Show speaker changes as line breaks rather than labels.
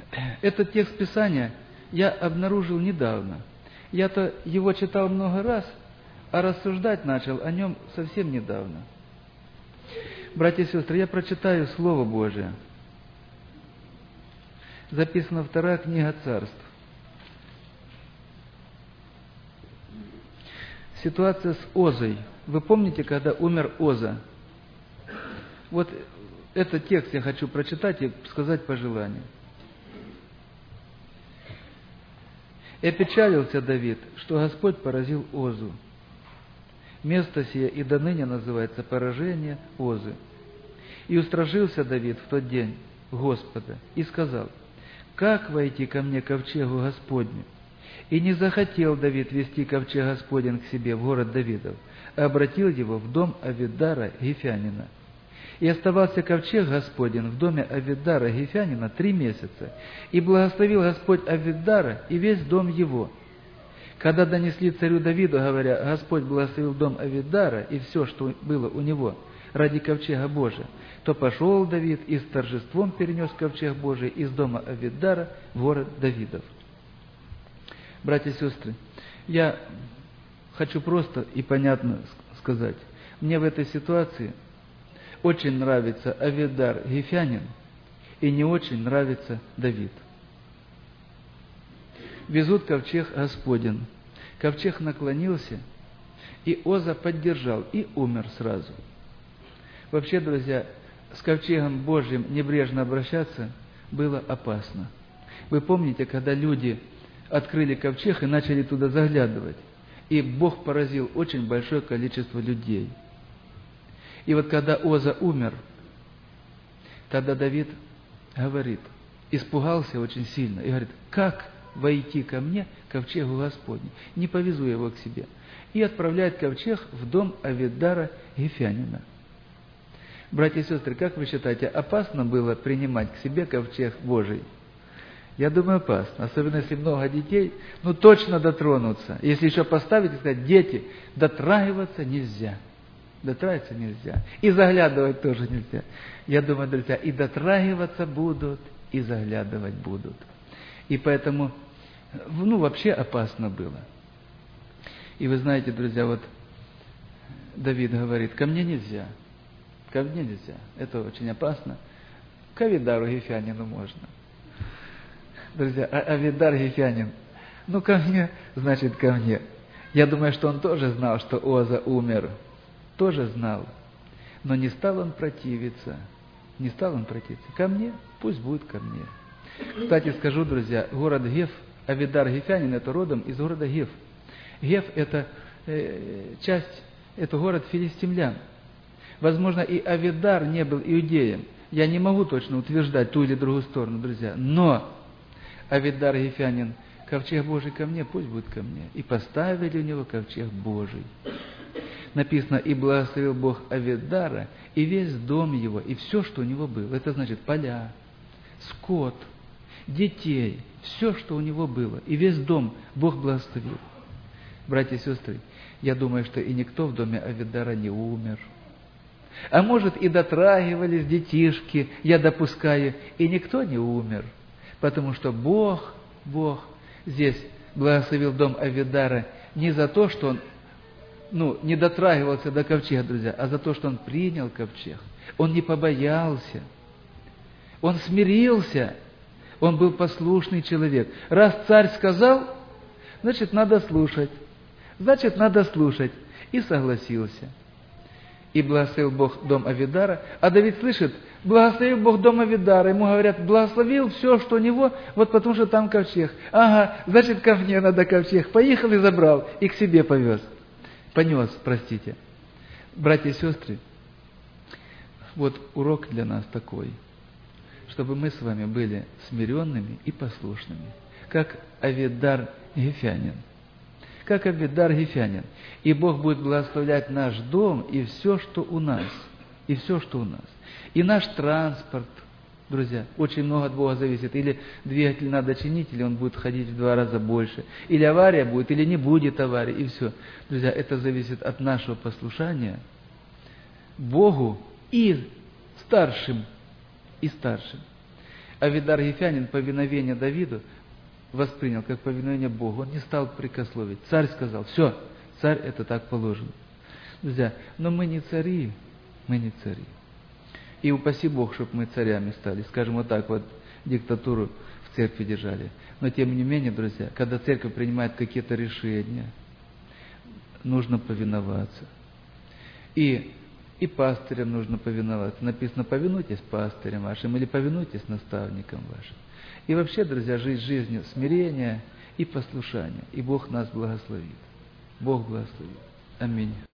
Этот текст Писания я обнаружил недавно. Я-то его читал много раз, а рассуждать начал о нем совсем недавно. Братья и сестры, я прочитаю Слово Божие. Записана 2 книга Царств. Ситуация с Озой. Вы помните, когда умер Оза? Вот этот текст я хочу прочитать и сказать пожелание. «И опечалился Давид, что Господь поразил Озу. Место сие и до ныне называется поражение Озы. И устрашился Давид в тот день Господа и сказал: как войти ко мне ковчегу Господню? И не захотел Давид вести ковчег Господень к себе в город Давидов, а обратил его в дом Авидара Гифянина. И оставался ковчег Господень в доме Авидара Гифянина 3 месяца, и благословил Господь Авидара и весь дом его. Когда донесли царю Давиду, говоря: Господь благословил дом Авидара и все, что было у него, ради ковчега Божия, то пошел Давид и с торжеством перенес ковчег Божий из дома Авидара в город Давидов». Братья и сестры, я хочу просто и понятно сказать. Мне в этой ситуации очень нравится Авидар Гифянин и не очень нравится Давид. Везут ковчег Господень. Ковчег наклонился, и Оза поддержал, и умер сразу. Вообще, друзья, с ковчегом Божьим небрежно обращаться было опасно. Вы помните, когда люди открыли ковчег и начали туда заглядывать, и Бог поразил очень большое количество людей. И вот когда Оза умер, тогда Давид говорит, испугался очень сильно, и говорит: как войти ко мне, ковчегу Господню? Не повезу я его к себе. И отправляет ковчег в дом Авидара Гифянина. Братья и сестры, как вы считаете, опасно было принимать к себе ковчег Божий? Я думаю, опасно. Особенно, если много детей, точно дотронуться. Если еще поставить и сказать: дети, дотрагиваться нельзя. Дотрагиваться нельзя. И заглядывать тоже нельзя. Я думаю, друзья, и дотрагиваться будут, и заглядывать будут. И поэтому, вообще опасно было. И вы знаете, друзья, вот Давид говорит: ко мне нельзя. Ко мне нельзя. Это очень опасно. К Авидару Гифянину можно. Друзья, Авидар Гифянин, ко мне, значит, ко мне. Я думаю, что он тоже знал, что Оза умер. Тоже знал. Но не стал он противиться. Не стал он противиться. Ко мне, пусть будет ко мне. Кстати, скажу, друзья, город Геф, Авидар Гифянин, это родом из города Геф. Геф – это это город филистимлян. Возможно, и Авидар не был иудеем. Я не могу точно утверждать ту или другую сторону, друзья. Но Авидар Гифянин: ковчег Божий ко мне, пусть будет ко мне. И поставили у него ковчег Божий. Написано: и благословил Бог Авидара и весь дом его, и все, что у него было. Это значит поля, скот, детей, все, что у него было. И весь дом Бог благословил. Братья и сестры, я думаю, что и никто в доме Авидара не умер. А может, и дотрагивались детишки, я допускаю, и никто не умер. Потому что Бог здесь благословил дом Авидара не за то, что он не дотрагивался до ковчега, друзья, а за то, что он принял ковчег. Он не побоялся. Он смирился. Он был послушный человек. Раз царь сказал, значит, надо слушать. И согласился. И благословил Бог дом Авидара. А Давид слышит: благословил Бог дом Авидара. Ему говорят: благословил все, что у него, вот потому что там ковчег. Ага, значит, ко мне надо ковчег. Поехал и забрал, и к себе понес. Братья и сестры, вот урок для нас такой, чтобы мы с вами были смиренными и послушными, как Авидар Гифянин. И Бог будет благословлять наш дом и все, что у нас. И наш транспорт, друзья, очень много от Бога зависит. Или двигатель надо чинить, или он будет ходить в 2 раза больше. Или авария будет, или не будет аварии, и все. Друзья, это зависит от нашего послушания Богу и старшим. Авидар Ефянин повиновение Давиду воспринял как повиновение Богу. Он не стал прикословить. Царь сказал, все, царь, это так положено. Друзья, но мы не цари, мы не цари. И упаси Бог, чтобы мы царями стали. Скажем вот так вот, диктатуру в церкви держали. Но тем не менее, друзья, когда церковь принимает какие-то решения, нужно повиноваться. И пастырям нужно повиноваться. Написано, повинуйтесь пастырям вашим или повинуйтесь наставникам вашим. И вообще, друзья, жить жизнью смирения и послушания. И Бог нас благословит. Бог благословит. Аминь.